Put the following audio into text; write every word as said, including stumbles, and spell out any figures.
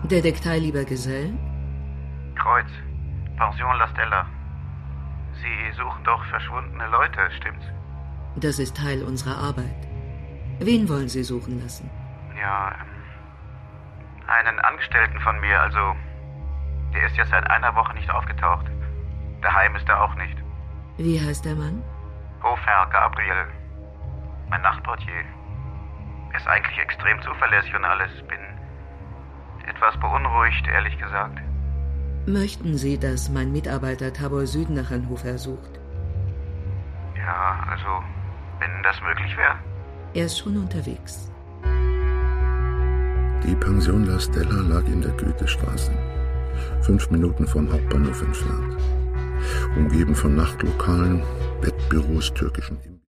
Detektei, lieber Gesell? Kreuz, Pension La Stella. Sie suchen doch verschwundene Leute, stimmt's? Das ist Teil unserer Arbeit. Wen wollen Sie suchen lassen? Ja, einen Angestellten von mir, also der ist jetzt seit einer Woche nicht aufgetaucht. Daheim ist er auch nicht. Wie heißt der Mann? Hofherr Gabriel, mein Nachtportier. Er ist eigentlich extrem zuverlässig und alles. Bin etwas beunruhigt, ehrlich gesagt. Möchten Sie, dass mein Mitarbeiter Tabor Süd nach Herrn Hofherr sucht? Ja, also, wenn das möglich wäre. Er ist schon unterwegs. Die Pension La Stella lag in der Goethestraße, fünf Minuten vom Hauptbahnhof entfernt. Umgeben von Nachtlokalen, Bettbüros, türkischen